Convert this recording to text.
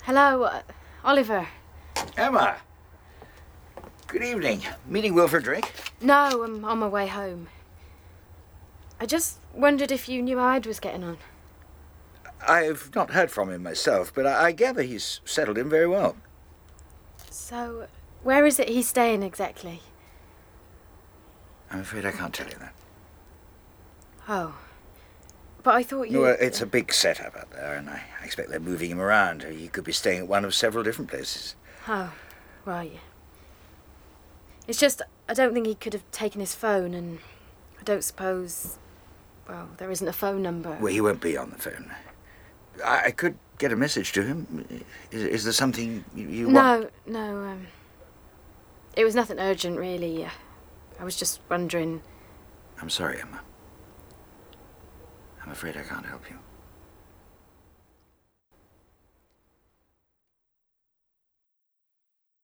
Hello, Oliver. Emma! Good evening. Meeting Will for a drink? No, I'm on my way home. I just wondered if you knew how Ed was getting on. I've not heard from him myself, but I gather he's settled in very well. So, where is it he's staying exactly? I'm afraid I can't tell you that. Oh. But I thought you... Well, it's a big setup out there, and I expect they're moving him around. He could be staying at one of several different places. Oh, right. It's just, I don't think he could have taken his phone, and I don't suppose... Well, there isn't a phone number. Well, he won't be on the phone. I could get a message to him. Is there something you want? No. It was nothing urgent, really. I was just wondering... I'm sorry, Emma. I'm afraid I can't help you.